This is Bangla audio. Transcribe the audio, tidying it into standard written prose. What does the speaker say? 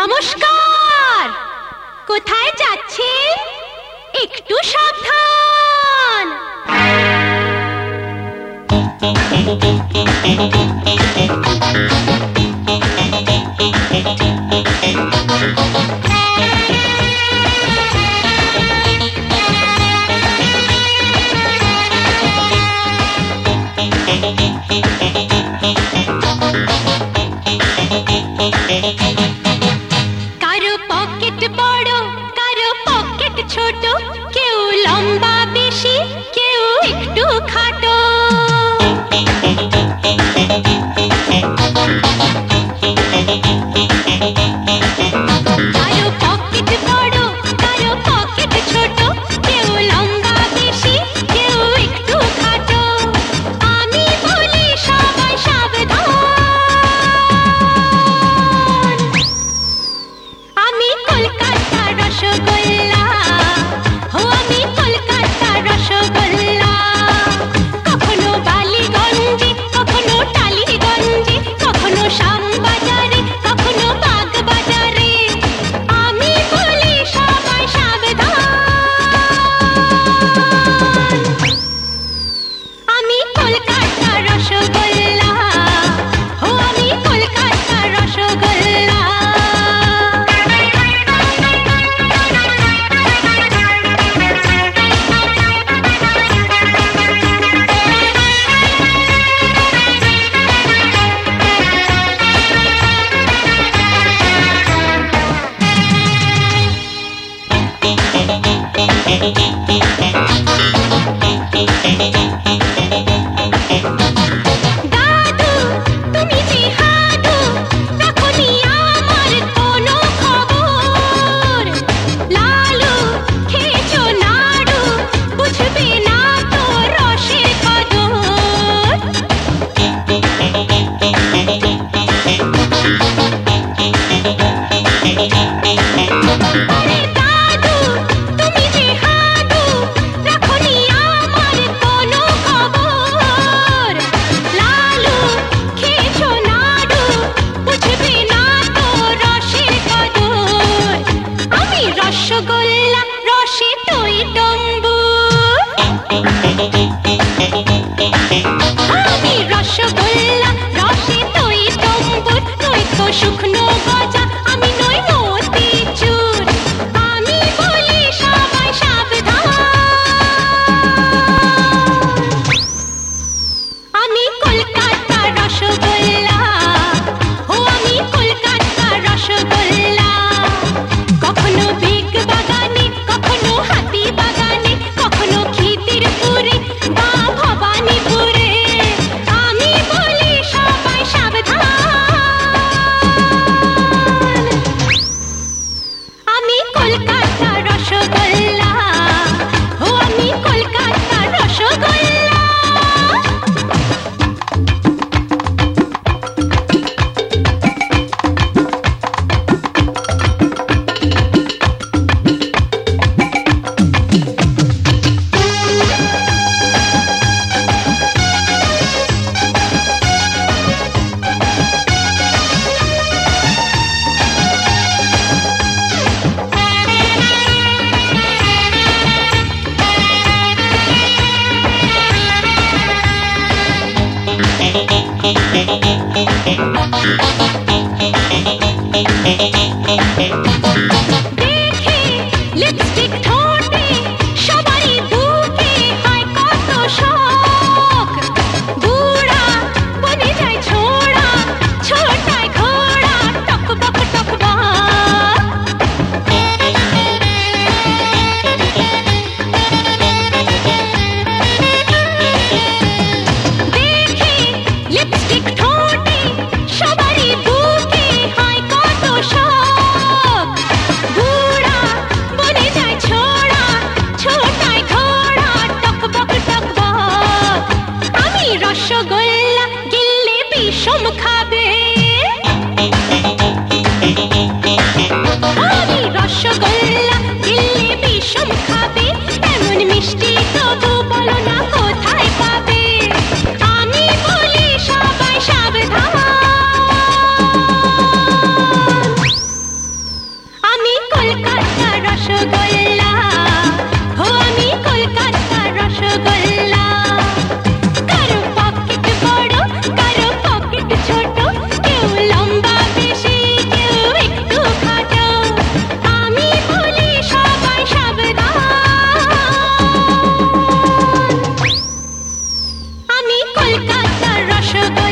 নমস্কার। কোথায় যাচ্ছেন? একটু সাবধান। কারো পকেট বড়, কারো পকেট ছোট, কেউ লম্বা বেশি, কেউ একটু খাটো। কারো পকেট বড়, কারো পকেট ছোট, কেউ লম্বা বেশি, কেউ একটু খাটো। আমি বলি সবাই সাবধান। আমি কলকাতার রসগোল্লা, ও আমি কলকাতার রসগোল্লা। কখনো বালিগঞ্জে, কখনো টালিগঞ্জে, কখনো শ্যামবাজারে, কখনো বাগবাজারে। আমি বলি সবাই সাবধান। আমি কলকাতার রসগোল্লা, ও আমি কলকাতার রসগোল্লা। দাদু তুমি যে হাদু, রাখোনি আমার কোনো খবর। লালু খেয়েছো নাড়ু, বুঝবে না তো রসের কদর। আরে দাদু তুমি যে হাদু, রাখোনি আমার কোনো খবর। লালু খেয়েছো নাড়ু, বুঝবে না তো রসের কদর। আমি রসগোল্লা, রসে টই টম্বুর। আমি রসগোল্লা, রসে টই টম্বুর। নয়তো শুকনো গজা, আমি নই মতিচুর। আমি বলি সবাই সাবধান। আমি কলকাতার রসগোল্লা, ও আমি কলকাতার রসগোল্লা। কখনো বেগ বাগানে, কখনো হাতি বাগানে, কখনো খিদিরপুরে বা ভবানীপুরে। আমি বলি সবাই সাবধান। আমি কলকাতার রসগোল্লা, ও আমি কলকাতার রসগোল্লা। দেখে লিপস্টিক ঠোঁটে, সবারই বুকে হয় কত শখ। বুড়া বনে যায় ছোড়া, ছোটায় ঘোড়া, টকবক টকবক। দেখে লিপস্টিক ঠোঁটে, সবারই বুকে হয় কত শখ। বুড়া বনে যায় কলকাতার রসগোল্লা।